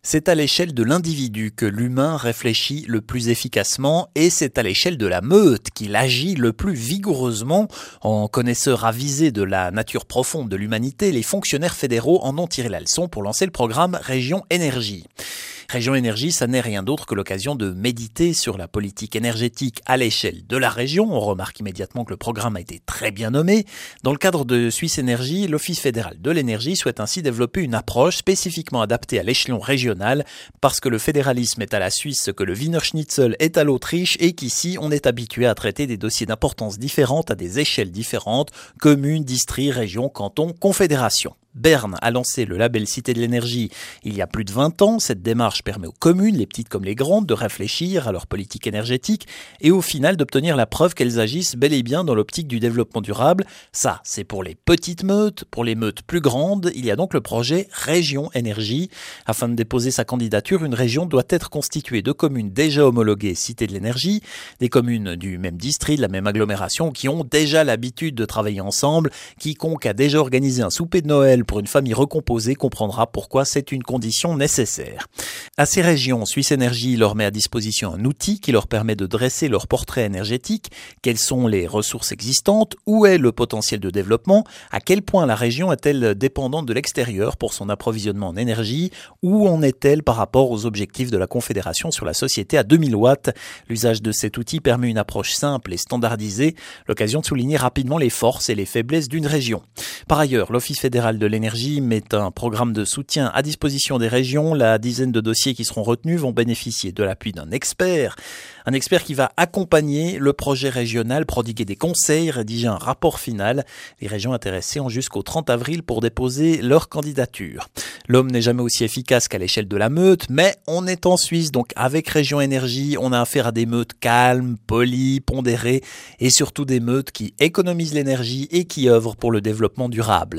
C'est à l'échelle de l'individu que l'humain réfléchit le plus efficacement et c'est à l'échelle de la meute qu'il agit le plus vigoureusement. En connaisseurs avisés de la nature profonde de l'humanité, les fonctionnaires fédéraux en ont tiré la leçon pour lancer le programme Région Énergie. Région Énergie, ça n'est rien d'autre que l'occasion de méditer sur la politique énergétique à l'échelle de la région. On remarque immédiatement que le programme a été très bien nommé. Dans le cadre de Suisse Énergie, l'Office fédéral de l'énergie souhaite ainsi développer une approche spécifiquement adaptée à l'échelon régional, parce que le fédéralisme est à la Suisse ce que le Wiener Schnitzel est à l'Autriche et qu'ici on est habitué à traiter des dossiers d'importance différente à des échelles différentes, communes, districts, régions, cantons, confédérations. Berne a lancé le label Cité de l'énergie il y a plus de 20 ans. Cette démarche permet aux communes, les petites comme les grandes, de réfléchir à leur politique énergétique et au final d'obtenir la preuve qu'elles agissent bel et bien dans l'optique du développement durable. Ça, c'est pour les petites meutes. Pour les meutes plus grandes, il y a donc le projet Région Énergie. Afin de déposer sa candidature, une région doit être constituée de communes déjà homologuées Cité de l'énergie, des communes du même district, de la même agglomération, qui ont déjà l'habitude de travailler ensemble. Quiconque a déjà organisé un souper de Noël pour une famille recomposée comprendra pourquoi c'est une condition nécessaire. À ces régions, Suisse Énergie leur met à disposition un outil qui leur permet de dresser leur portrait énergétique. Quelles sont les ressources existantes? Où est le potentiel de développement? À quel point la région est-elle dépendante de l'extérieur pour son approvisionnement en énergie? Où en est-elle par rapport aux objectifs de la Confédération sur la société à 2000 watts? L'usage de cet outil permet une approche simple et standardisée, l'occasion de souligner rapidement les forces et les faiblesses d'une région. Par ailleurs, l'Office fédéral de l'énergie met un programme de soutien à disposition des régions. La dizaine de dossiers qui seront retenus vont bénéficier de l'appui d'un expert. Un expert qui va accompagner le projet régional, prodiguer des conseils, rédiger un rapport final. Les régions intéressées ont jusqu'au 30 avril pour déposer leur candidature. L'homme n'est jamais aussi efficace qu'à l'échelle de la meute, mais on est en Suisse, donc avec Région Énergie, on a affaire à des meutes calmes, polies, pondérées et surtout des meutes qui économisent l'énergie et qui œuvrent pour le développement durable.